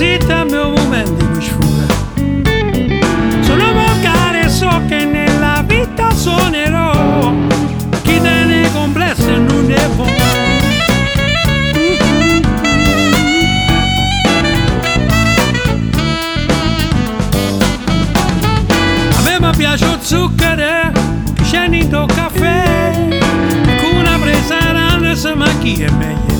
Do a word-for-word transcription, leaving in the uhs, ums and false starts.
zitta al mio momento mi sfugga. Sono vocale, so che nella vita suonerò, chi te ne complessa non ne può. A me mi piace il zucchero che c'è in tuo caffè, con una presa rana se ma chi è meglio.